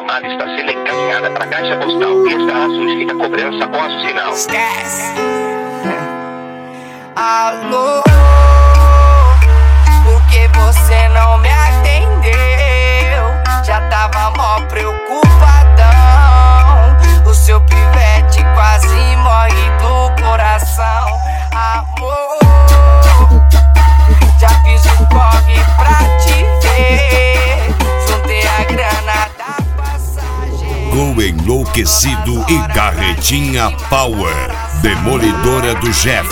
chamada está sendo encaminhada para a caixa postal. Estará sujeita a cobrança após o sinal. Esquece. Alô, por que você não me atendeu? Já tava mó preocupadão. O seu pivete quase morre do coração. Amor, já fiz o corre pra te ver. Juntei a grana da passagem. Gol Enlouquecido e Carretinha Power, Demolidora do Jeff.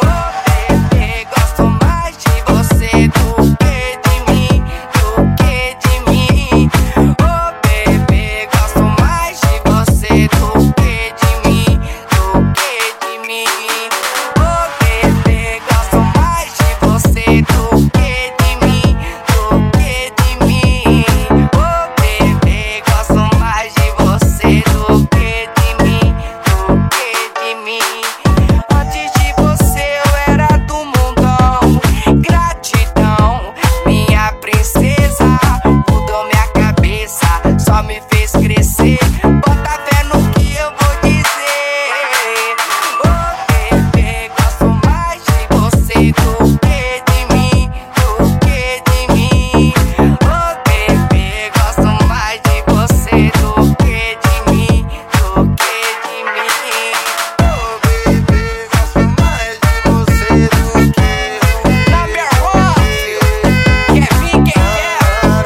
Gosto mais de você do que de mim, do que de mim. Oh bebê, gosto mais de você do que de mim, do que de mim. Oh bebê, gosto mais de você do que de mim, do que de mim. Oh bebê, gosto mais de você do que de mim, do que de mim. Antes de você eu era do mundão. Gratidão, minha princesa. Mudou minha cabeça, só me fez crescer. Bota fé no que eu vou dizer. Oh bebê, gosto mais de você do que de mim, do que de mim. Oh bebê, gosto mais de você do que de mim, do que de mim. Oh bebê, gosto mais de você do que eu. Number one, quer vir quem quer.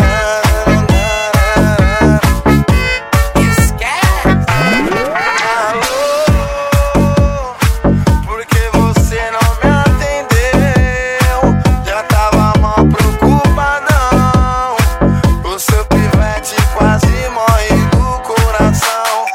Esquece. Alô, porque você não me atendeu? Já tava mó preocupadão. O seu pivete quase morre do coração.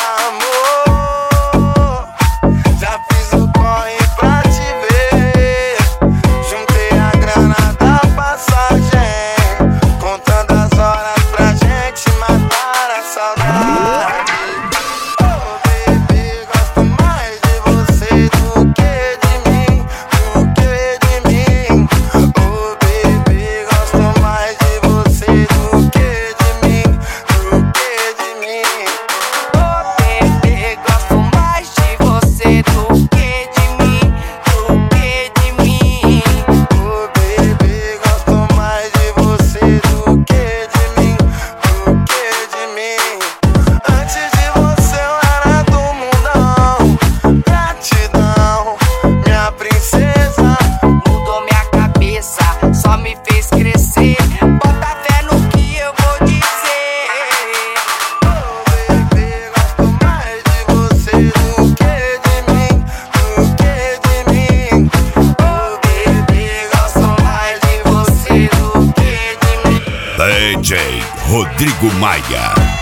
Amor, já fiz o corre pra te ver. Juntei a grana da passagem, contando as horas pra gente matar a saudade. Oh bebê, gosto mais de você do que de mim, do que de mim. Oh bebê, gosto mais de você do que de mim, do que de mim. Oh bebê, gosto mais de você do que de mim, do que de mim. Oh bebê, gosto mais de você do que de mim, do que de mim. Antes de você eu era do mundão. Gratidão, minha princesa. Mudou minha cabeça, só me fez crescer. Bota fé no que eu vou dizer. Oh bebê, gosto mais de você do que de mim, do que de mim. Oh bebê, gosto mais de você do que de mim. DJ Rodrigo Maia.